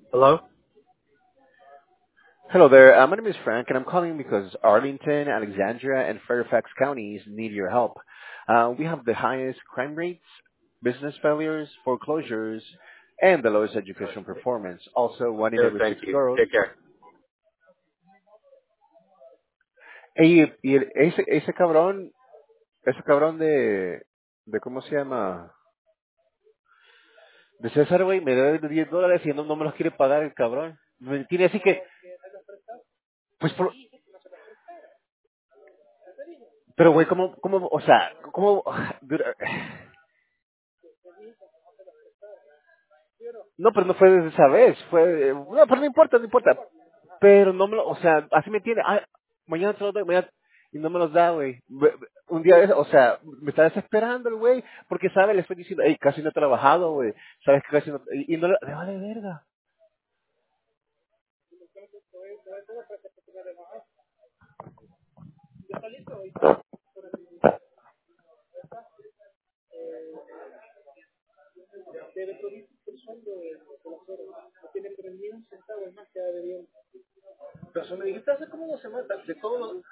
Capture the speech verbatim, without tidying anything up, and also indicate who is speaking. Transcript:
Speaker 1: Hello?
Speaker 2: Hello there. Uh, my name is Frank, and I'm calling because Arlington, Alexandria, and Fairfax counties need your help. Uh, we have the highest crime rates, business failures, foreclosures, and the lowest educational performance. Also, one in
Speaker 1: No,
Speaker 2: every
Speaker 1: thank
Speaker 2: six
Speaker 1: you.
Speaker 2: girls.
Speaker 1: Take care.
Speaker 2: Y, y el- ese, ese cabrón, ese cabrón de, de ¿cómo se llama? De César, güey, me debe diez dólares y no, no me los quiere pagar el cabrón. Me tiene así que, pues, por- pero güey, ¿cómo, cómo, o sea, cómo, no, pero no fue desde esa vez, fue, no, pero no importa, no importa. Pero no me lo, o sea, así me tiene, ay, mañana te lo doy, mañana, y no me los da, güey. Ve- ve- Un día, de eso, o sea, me está desesperando el güey, porque sabe, le estoy diciendo, hey, casi no he trabajado, güey, sabes que casi no, y, y no le, le vale verga. Pero eso me dijiste hace como dos semanas, de todo lo...